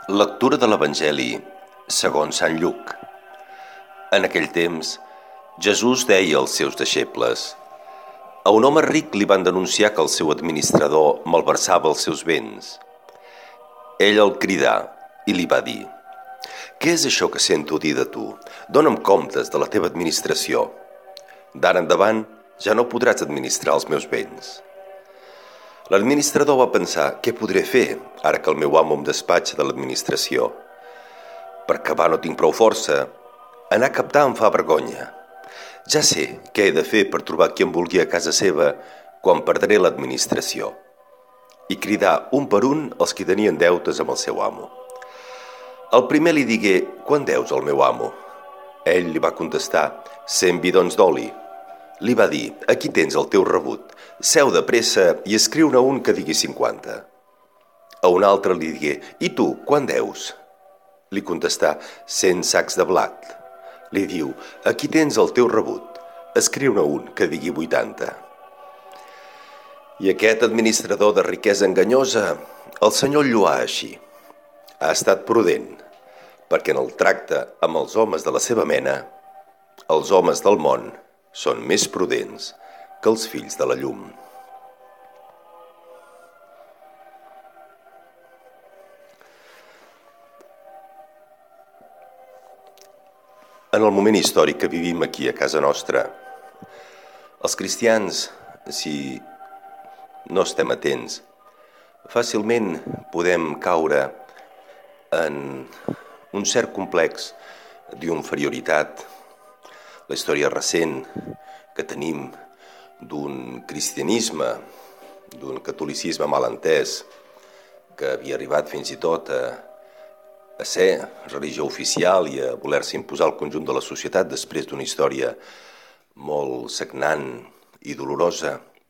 Lectura de l'Evangeli segons Sant Lluc. En aquell temps, Jesús deia als seus deixebles: a un home ric li van denunciar que el seu administrador malversava els seus béns. Ell el cridà i li va dir: què és això que sento dir de tu? Dóna'm comptes de la teva administració. D'ara endavant ja no podràs administrar els meus béns. L'administrador va pensar: què podré fer ara que el meu amo em despatxa de l'administració? Per acabar no tinc prou força. Anar a captar em fa vergonya. Ja sé què he de fer per trobar qui em vulgui a casa seva quan perdré l'administració. I cridà un per un els que tenien deutes amb el seu amo. El primer li digué: quant deus al meu amo? Ell li va contestar: 100 bidons d'oli. Li va dir: aquí tens el teu rebut. Seu de pressa i escriu-ne un que digui 50. A un altre li digué: i tu, quant deus? Li contestà: 100 sacs de blat. Li diu: aquí tens el teu rebut. Escriu-ne un que digui 80. I aquest administrador de riquesa enganyosa, el Senyor el lloà així: ha estat prudent, perquè en el tracte amb els homes de la seva mena, els homes del món són més prudents que els fills de la llum. En el moment històric que vivim aquí a casa nostra, els cristians, si no estem atents, fàcilment podem caure en un cert complex d'inferioritat. La història recent que tenim d'un cristianisme, d'un catolicisme mal entès, que havia arribat fins i tot a ser religió oficial i a voler-se imposar al conjunt de la societat després d'una història molt sagnant i dolorosa,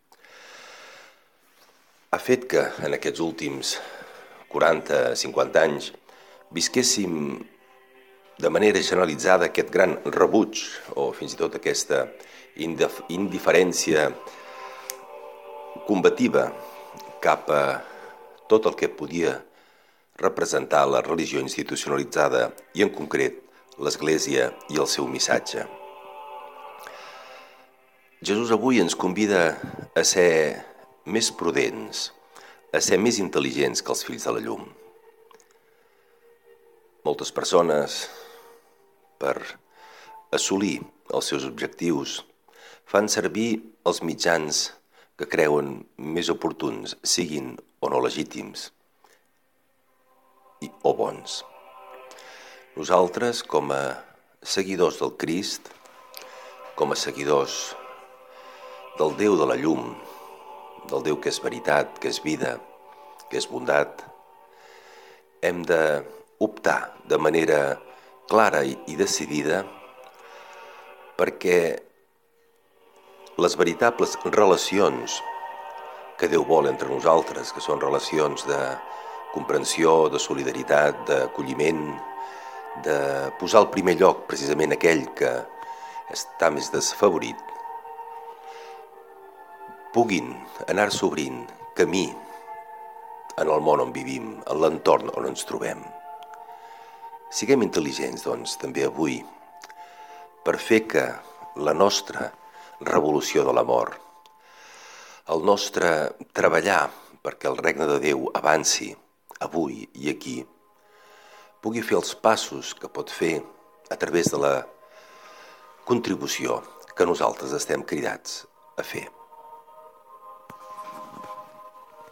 ha fet que en aquests últims 40-50 anys visquéssim de manera generalitzada aquest gran rebuig o fins i tot aquesta indiferència combativa cap a tot el que podia representar la religió institucionalitzada i en concret l'Església i el seu missatge. Jesús avui ens convida a ser més prudents, a ser més intel·ligents que els fills de la llum. Moltes persones, per assolir els seus objectius, fan servir els mitjans que creuen més oportuns, siguin o no legítims o bons. Nosaltres, com a seguidors del Crist, com a seguidors del Déu de la llum, del Déu que és veritat, que és vida, que és bondat, hem d'optar de manera clara i decidida perquè les veritables relacions que Déu vol entre nosaltres, que són relacions de comprensió, de solidaritat, d'acolliment, de posar al primer lloc precisament aquell que està més desfavorit, puguin anar-se obrint camí en el món on vivim, en l'entorn on ens trobem. Siguem intel·ligents, doncs, també avui, per fer que la nostra revolució de l'amor, el nostre treballar perquè el regne de Déu avanci avui i aquí, pugui fer els passos que pot fer a través de la contribució que nosaltres estem cridats a fer.